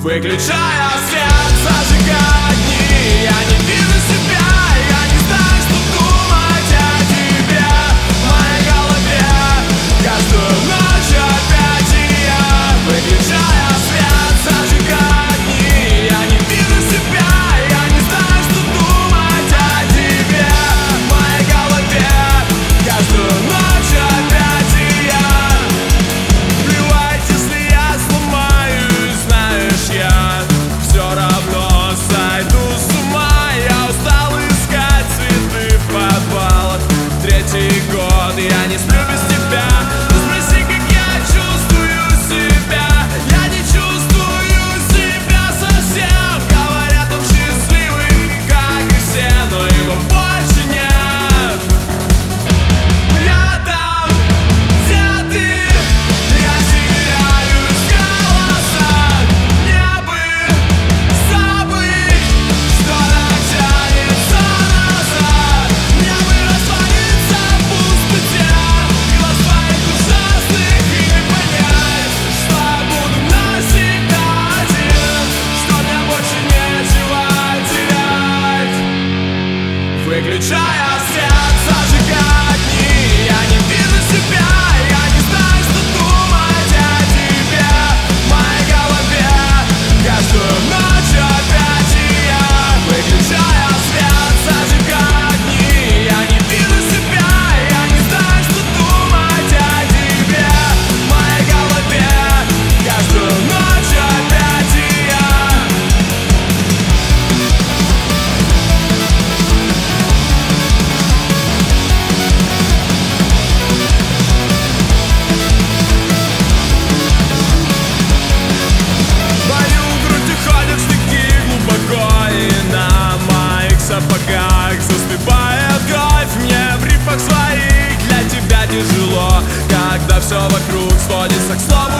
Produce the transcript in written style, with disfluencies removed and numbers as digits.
Выключая свет, зажигая огни, я не вижу себя, я не знаю, что думать о тебе. В моей голове каждую ночь опять я. Выключая свет, зажигая огни, я не вижу себя, я не знаю, что думать о тебе. В моей голове каждую ночь опять я. Плевать, если я сломаюсь, знаешь, я все равно сойду с ума. Я устал искать цветы в подвалах. Третий год я не сплю без тебя. Спроси, как я чувствую себя. Я не чувствую себя совсем. Говорят, он счастливый, как и все, но его больше нет. Я там, где ты, я теряюсь в голосах. Мне бы забыть, что так тянется назад. Мне бы раствориться в пустоте крылов своих ужасных и понять, что я буду навсегда один, что мне больше нечего терять. Выключая свет, зажигая огни, я не вижу себя, я не знаю, что думать о тебе. В моей голове каждую ночь опять я. Выключая свет, зажигая огни, я не вижу себя, я не знаю, что думать о тебе. В моей голове каждую ночь опять я. В мою грудь уходят штыки глубоко, и на моих сапогах застывает кровь. Мне в рифах своих для тебя тяжело, когда все вокруг сводится к слову